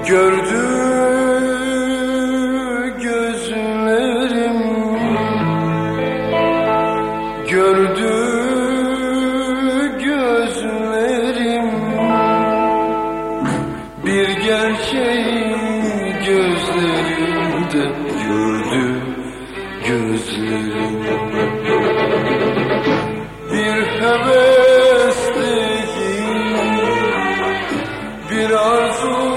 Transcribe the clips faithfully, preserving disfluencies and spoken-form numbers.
Gördü gözlerim, gördü gözlerim, bir gerçeği gözlerimde gördü gözlerim. Bir heves değil, bir arzu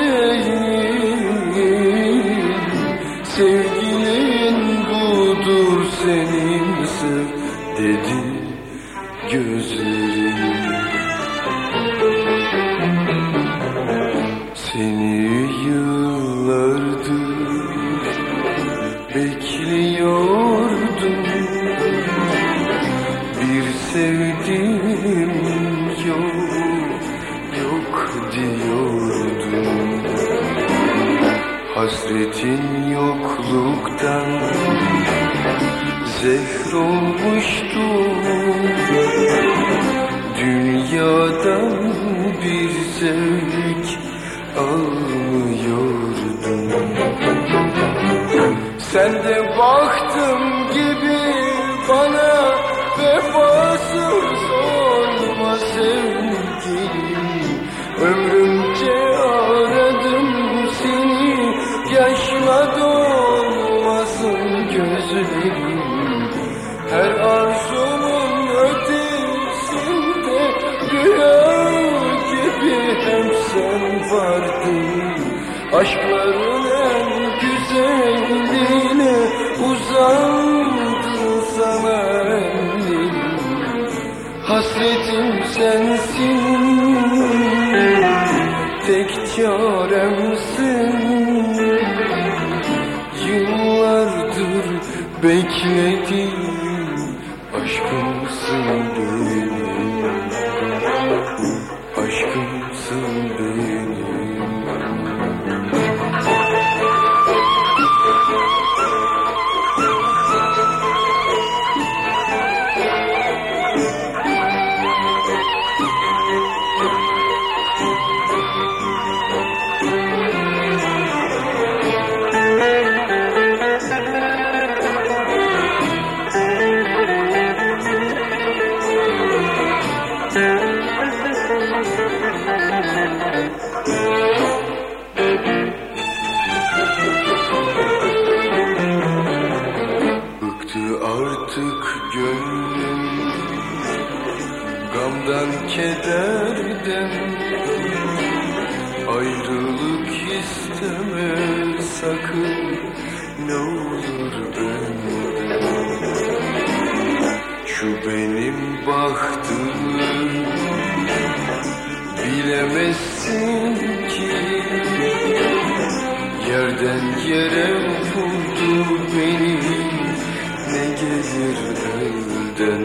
değil, sevgilin budur seninse dedi gözlerim. Seni yıllardır bekliyordum, bir sevdim yok, yok diyordum. Hasretin yokluktan zehr olmuştu, dünyadan bir zevk almıyordum. Sen de baktım gibi bana vefasız olma sevgilim. Ömrümce aradım seni, yaşla dolmasın gözlerim. Her arzumun ötesinde rüya gibi hep sen vardın. Aşkların en güzeline uzandım sana elim. Hasretim sensin, tek çaremsin. Yıllardır bekledim, aşkımsın benim, aşkımsın benim. Bıktı artık gönlüm gamdan kederden, ayrılık isteme sakın ne olur benden. Şu benim bahtımı bilemezsin ki, yerden yere vurdu beni, ne gelir elden.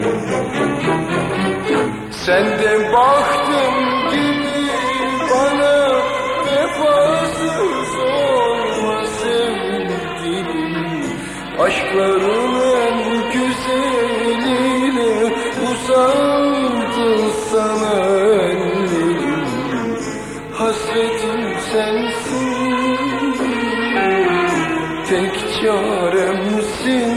Sen de baktım gibi bana vefasız olma sevgilim. Aşkların en güzeline uzandı sana ellerim. Hasretim sensin, tek çaremsin.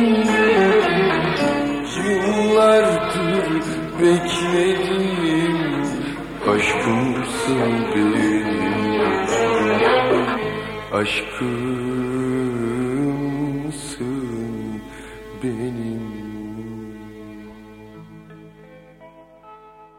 Yıllardır bekledim, aşkımsın benim, aşkımsın benim.